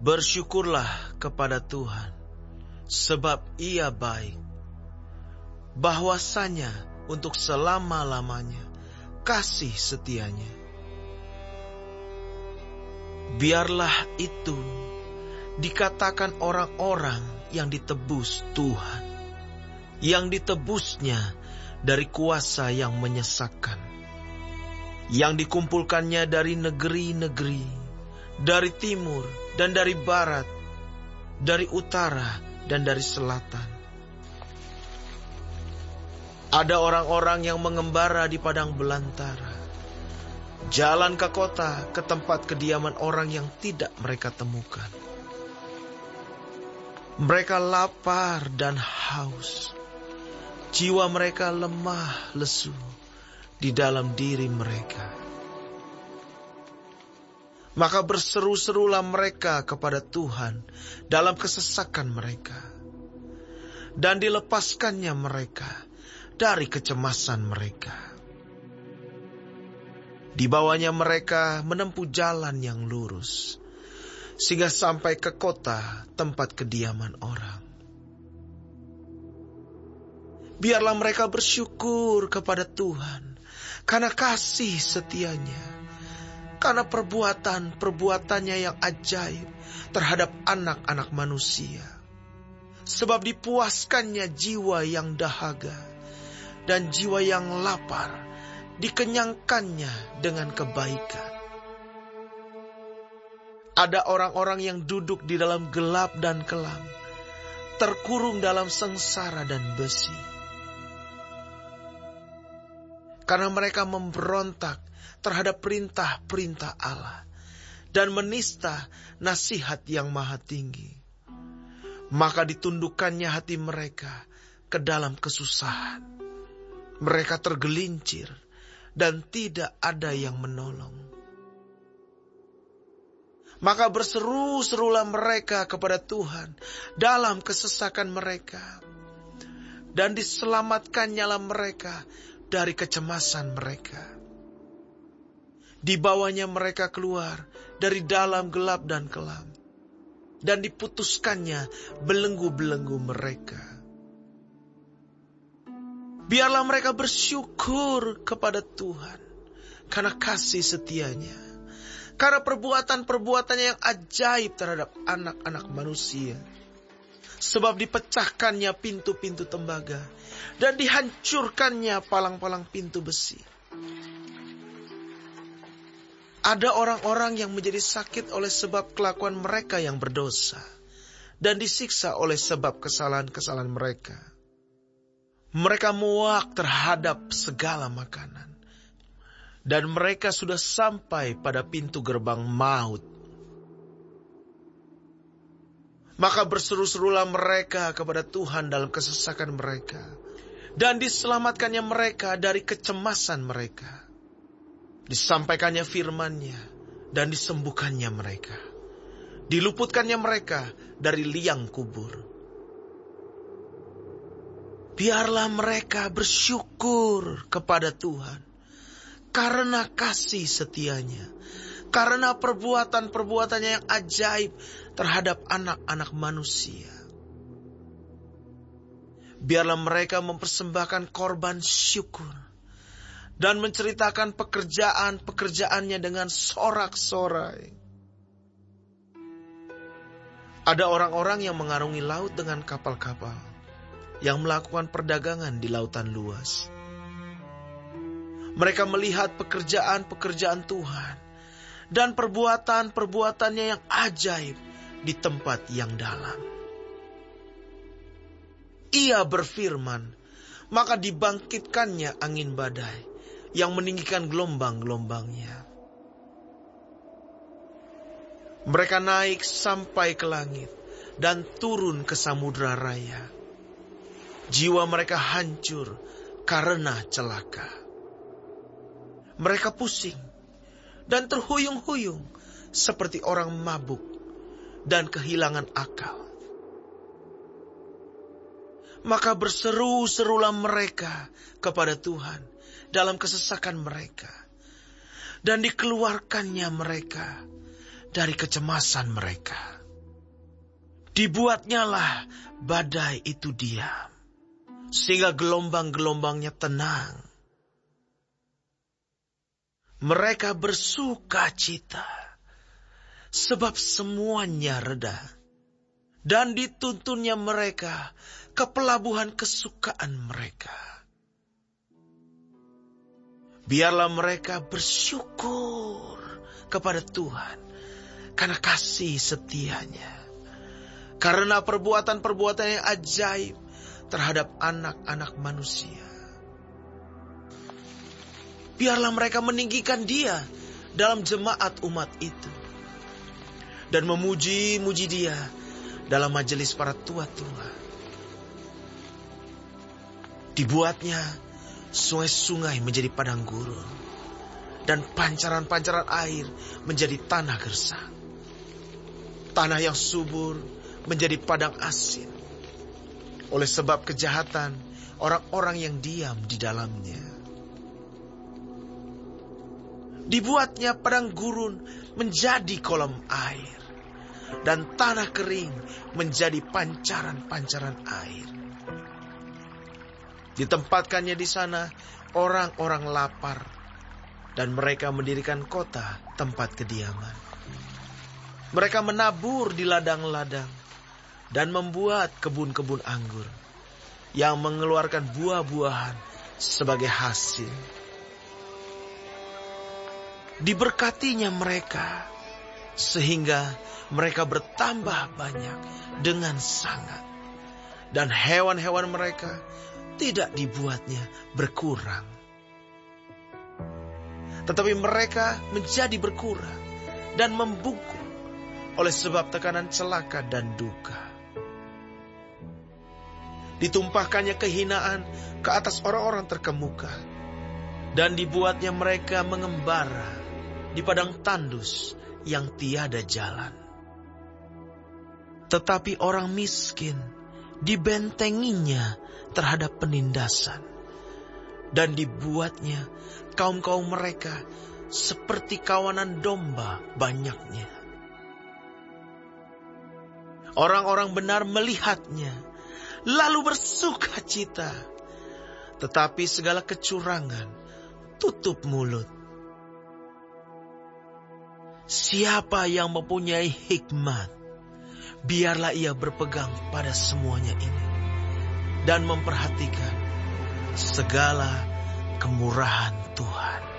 Bersyukurlah kepada Tuhan, sebab Ia baik, bahwasanya untuk selama-lamanya kasih setianya. Biarlah itu dikatakan orang-orang yang ditebus Tuhan, yang ditebusnya dari kuasa yang menyesatkan, yang dikumpulkannya dari negeri-negeri, dari timur dan dari barat, dari utara dan dari selatan. Ada orang-orang yang mengembara di padang belantara, jalan ke kota, ke tempat kediaman orang yang tidak mereka temukan. Mereka lapar dan haus, jiwa mereka lemah lesu di dalam diri mereka. Maka berseru-serulah mereka kepada Tuhan dalam kesesakan mereka, dan dilepaskannya mereka dari kecemasan mereka. Dibawanya mereka menempuh jalan yang lurus, sehingga sampai ke kota tempat kediaman orang. Biarlah mereka bersyukur kepada Tuhan karena kasih setianya, karena perbuatan-perbuatannya yang ajaib terhadap anak-anak manusia. Sebab dipuaskannya jiwa yang dahaga, dan jiwa yang lapar dikenyangkannya dengan kebaikan. Ada orang-orang yang duduk di dalam gelap dan kelam, terkurung dalam sengsara dan besi. Karena mereka memberontak terhadap perintah-perintah Allah dan menista nasihat yang maha tinggi. Maka ditundukkannya hati mereka ke dalam kesusahan. Mereka tergelincir dan tidak ada yang menolong. Maka berseru-serulah mereka kepada Tuhan dalam kesesakan mereka, dan diselamatkannya mereka dari kecemasan mereka. Dibawanya mereka keluar dari dalam gelap dan kelam, dan diputuskannya belenggu-belenggu mereka. Biarlah mereka bersyukur kepada Tuhan karena kasih setianya, karena perbuatan-perbuatannya yang ajaib terhadap anak-anak manusia. Sebab dipecahkannya pintu-pintu tembaga, dan dihancurkannya palang-palang pintu besi. Ada orang-orang yang menjadi sakit oleh sebab kelakuan mereka yang berdosa, dan disiksa oleh sebab kesalahan-kesalahan mereka. Mereka muak terhadap segala makanan, dan mereka sudah sampai pada pintu gerbang maut. Maka berseru-serulah mereka kepada Tuhan dalam kesesakan mereka, dan diselamatkannya mereka dari kecemasan mereka. Disampaikannya firman-Nya, dan disembuhkannya mereka. Diluputkannya mereka dari liang kubur. Biarlah mereka bersyukur kepada Tuhan karena kasih setianya, karena perbuatan-perbuatannya yang ajaib terhadap anak-anak manusia. Biarlah mereka mempersembahkan korban syukur dan menceritakan pekerjaan-pekerjaannya dengan sorak-sorai. Ada orang-orang yang mengarungi laut dengan kapal-kapal, yang melakukan perdagangan di lautan luas. Mereka melihat pekerjaan-pekerjaan Tuhan dan perbuatan-perbuatannya yang ajaib di tempat yang dalam. Ia berfirman, maka dibangkitkannya angin badai yang meninggikan gelombang-gelombangnya. Mereka naik sampai ke langit dan turun ke samudra raya. Jiwa mereka hancur karena celaka. Mereka pusing dan terhuyung-huyung seperti orang mabuk dan kehilangan akal. Maka berseru-serulah mereka kepada Tuhan dalam kesesakan mereka, dan dikeluarkannya mereka dari kecemasan mereka. Dibuatnyalah badai itu diam, sehingga gelombang-gelombangnya tenang. Mereka bersuka cita, sebab semuanya reda. Dan dituntunnya mereka ke pelabuhan kesukaan mereka. Biarlah mereka bersyukur kepada Tuhan karena kasih setianya, karena perbuatan-perbuatan yang ajaib terhadap anak-anak manusia. Biarlah mereka meninggikan Dia dalam jemaat umat itu, dan memuji-muji Dia dalam majelis para tua-tua. Dibuatnya sungai-sungai menjadi padang gurun, dan pancaran-pancaran air menjadi tanah gersang. Tanah yang subur menjadi padang asin, oleh sebab kejahatan orang-orang yang diam di dalamnya. Dibuatnya padang gurun menjadi kolam air, dan tanah kering menjadi pancaran-pancaran air. Ditempatkannya di sana orang-orang lapar, dan mereka mendirikan kota tempat kediaman. Mereka menabur di ladang-ladang dan membuat kebun-kebun anggur yang mengeluarkan buah-buahan sebagai hasil. Diberkatinya mereka sehingga mereka bertambah banyak dengan sangat, dan hewan-hewan mereka tidak dibuatnya berkurang, tetapi mereka menjadi berkurang dan membungkuk oleh sebab tekanan celaka dan duka. Ditumpahkannya kehinaan ke atas orang-orang terkemuka, dan dibuatnya mereka mengembara di padang tandus yang tiada jalan. Tetapi orang miskin dibentenginya terhadap penindasan, dan dibuatnya kaum-kaum mereka seperti kawanan domba banyaknya. Orang-orang benar melihatnya, lalu bersuka cita, tetapi segala kecurangan tutup mulut. Siapa yang mempunyai hikmat, biarlah ia berpegang pada semuanya ini, dan memperhatikan segala kemurahan Tuhan.